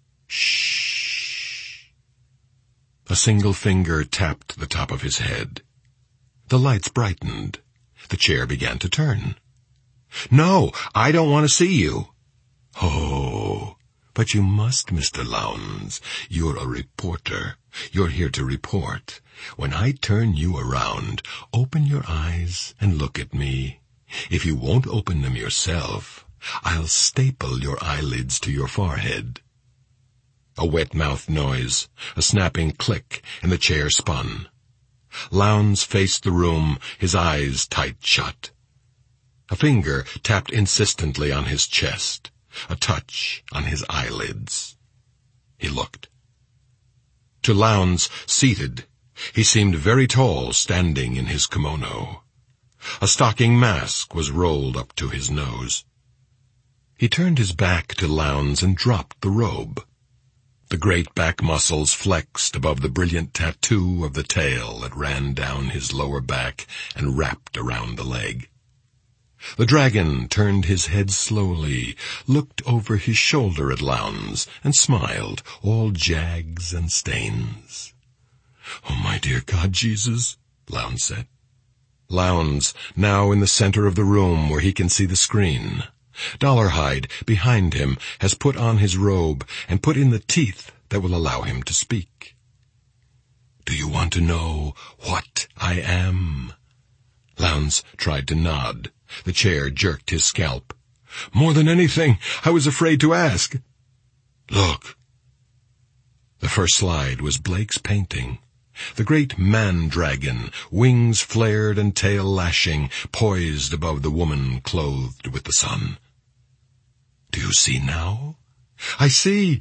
Shh. A single finger tapped the top of his head. The lights brightened. The chair began to turn. No, I don't want to see you. Oh, but you must, Mister Lowndes. You're a reporter. You're here to report. When I turn you around, open your eyes and look at me. If you won't open them yourself, I'll staple your eyelids to your forehead. A wet-mouthed noise, a snapping click, and the chair spun. Lowndes faced the room, his eyes tight shut. A finger tapped insistently on his chest, a touch on his eyelids. He looked. To Lowndes, seated, he seemed very tall, standing in his kimono. A stocking mask was rolled up to his nose. He turned his back to Lowndes and dropped the robe. The great back muscles flexed above the brilliant tattoo of the tail that ran down his lower back and wrapped around the leg. The dragon turned his head slowly, looked over his shoulder at Lowndes, and smiled, all jags and stains. "Oh, my dear God, Jesus," Lowndes said. Lowndes, now in the center of the room where he can see the screen. Dollarhide, behind him, has put on his robe and put in the teeth that will allow him to speak. "Do you want to know what I am?" Lowndes tried to nod. The chair jerked his scalp. "More than anything, I was afraid to ask." Look." The first slide was Blake's painting. The great man-dragon, wings flared and tail lashing, poised above the woman clothed with the sun. "Do you see now?" "I see."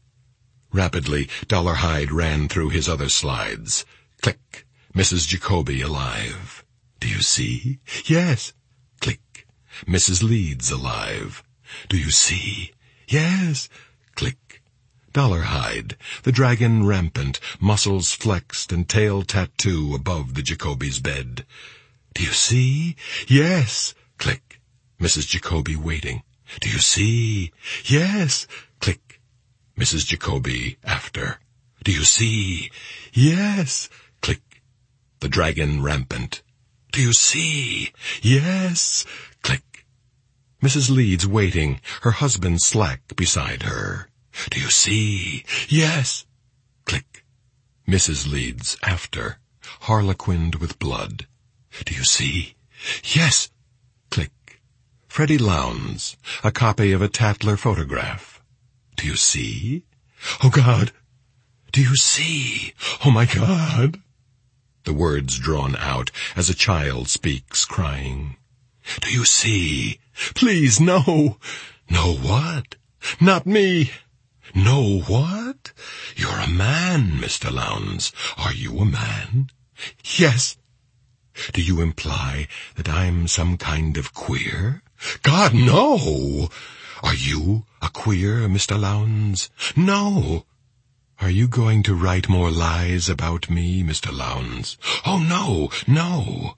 Rapidly, Dollarhide ran through his other slides. Click. Missus Jacoby alive. "Do you see?" "Yes." Click. Missus Leeds alive. "Do you see?" "Yes." Click. Dollarhide, the dragon rampant, muscles flexed and tail tattoo above the Jacoby's bed. "Do you see?" "Yes." Click. Missus Jacoby waiting. "Do you see?" "Yes." Click. Missus Jacoby after. "Do you see?" "Yes." Click. The dragon rampant. "Do you see?" "Yes." Click. Missus Leeds waiting, her husband slack beside her. "Do you see?" "Yes." Click. Missus Leeds after, harlequined with blood. "Do you see?" "Yes." Click. Freddie Lowndes, a copy of a Tatler photograph. "Do you see?" "Oh, God." "Do you see?" "Oh, my God." The words drawn out as a child speaks, crying. "Do you see?" "Please, no." "No what?" "Not me." "No what? You're a man, Mister Lowndes. Are you a man?" "Yes." "Do you imply that I'm some kind of queer?" "God, no." "Are you a queer, Mister Lowndes?" "No." "Are you going to write more lies about me, Mister Lowndes?" "Oh, no, no."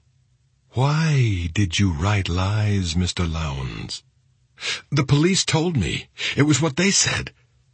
"Why did you write lies, Mister Lowndes?" "The police told me. It was what they said."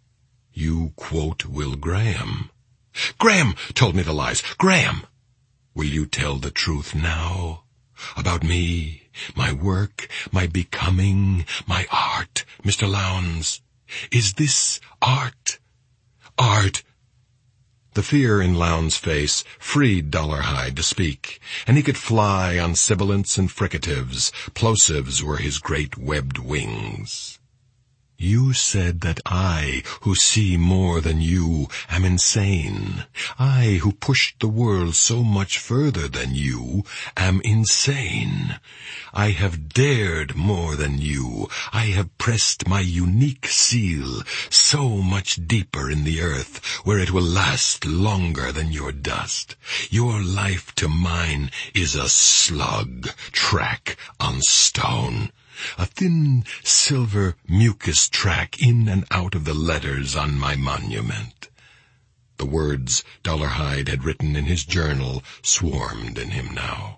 "You quote Will Graham." "Graham told me the lies. Graham." "Will you tell the truth now? About me, my work, my becoming, my art, Mister Lowndes. Is this art? Art." The fear in Lowndes' face freed Dollarhide to speak, and he could fly on sibilants and fricatives. Plosives were his great webbed wings. "You said that I, who see more than you, am insane. I, who pushed the world so much further than you, am insane. I have dared more than you. I have pressed my unique seal so much deeper in the earth, where it will last longer than your dust. Your life to mine is a slug track on stone. A thin silver mucus track in and out of the letters on my monument." The words Dollarhide had written in his journal swarmed in him now.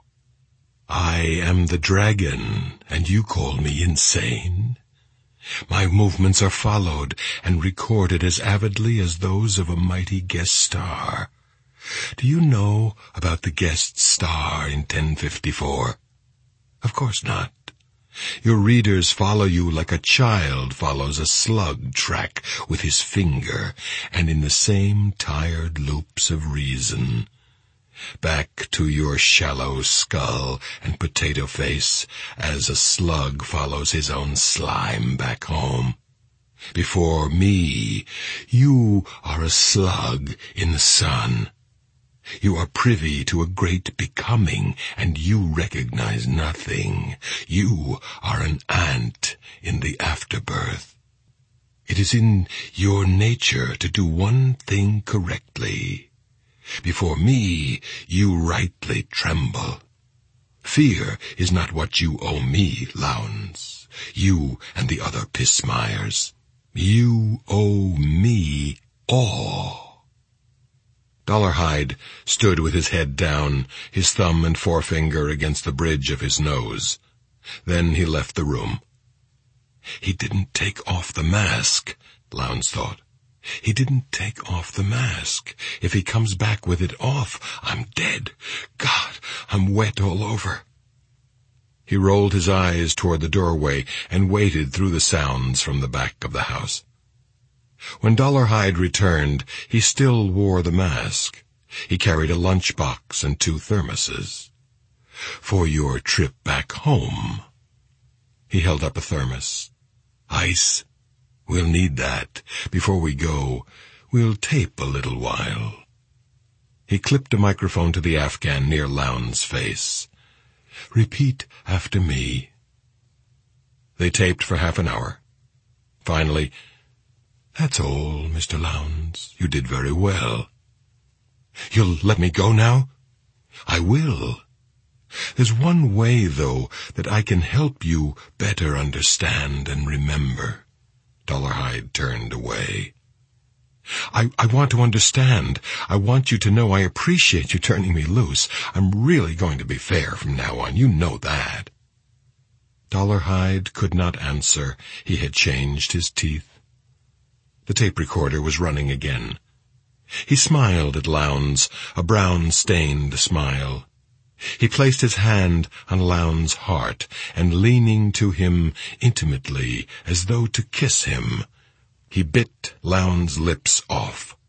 "I am the dragon, and you call me insane? My movements are followed and recorded as avidly as those of a mighty guest star. Do you know about the guest star in ten fifty-four? Of course not. Your readers follow you like a child follows a slug track with his finger, and in the same tired loops of reason. Back to your shallow skull and potato face, as a slug follows his own slime back home. Before me, you are a slug in the sun. You are privy to a great becoming, and you recognize nothing. You are an ant in the afterbirth. It is in your nature to do one thing correctly. Before me, you rightly tremble. Fear is not what you owe me, Lowndes, you and the other pismires. You owe me awe." Dollarhide stood with his head down, his thumb and forefinger against the bridge of his nose. Then he left the room. He didn't take off the mask, Lowndes thought. He didn't take off the mask. If he comes back with it off, I'm dead. God, I'm wet all over. He rolled his eyes toward the doorway and waited through the sounds from the back of the house. When Dollarhide returned, he still wore the mask. He carried a lunchbox and two thermoses. "For your trip back home." He held up a thermos. "Ice?" We'll need that. Before we go, we'll tape a little while." He clipped a microphone to the Afghan near Lowndes' face. "Repeat after me." They taped for half an hour. Finally, "That's all, Mister Lowndes. You did very well." "You'll let me go now?" "I will. There's one way, though, that I can help you better understand and remember." Dollarhide turned away. I, I want to understand. I want you to know I appreciate you turning me loose. I'm really going to be fair from now on. You know that." Dollarhide could not answer. He had changed his teeth. The tape recorder was running again. He smiled at Lowndes, a brown-stained smile. He placed his hand on Lowndes' heart, and leaning to him intimately, as though to kiss him, he bit Lowndes' lips off.